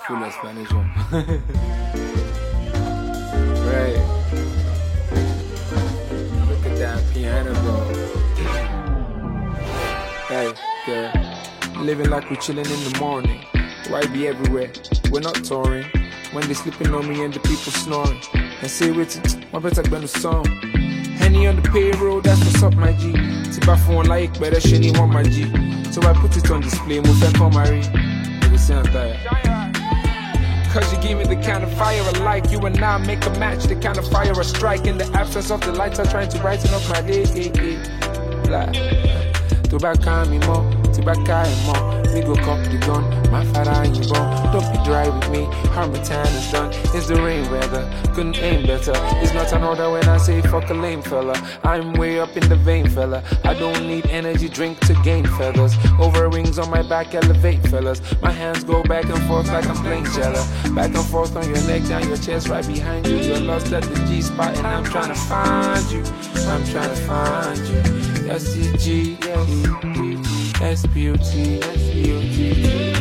full explanation. Right. Look at that piano, bro. Hey, girl. Living like we're chilling in the morning. Why be everywhere? We're not touring. When they sleeping on me and the people snoring. And say wait, my better gonna song. Henny on the payroll, that's what's up, my G. Tip I phone like better shiny want my G. So I put it on display, move and come marry. You see I'm tired. Cause you give me the kind of fire I like. You and I make a match, the kind of fire I strike. In the absence of the lights, I'm trying to brighten up my day. Tobacco me more, tobacco more. Me go cock the gun, my father ain't born. Don't be dry with me, my time is done. It's the rain weather, couldn't aim better. It's not an order when I say fuck a lame fella. I'm way up in the vein, fella. I don't need energy drink to gain feathers. Over wings on my back, elevate fellas. My hands go back and forth like I'm playing cello. Back and forth on your neck, down your chest, right behind you. You're lost at the G spot and I'm trying to find you. I'm trying to find you. S-C-G, S-P-U-T, S-P-U-T.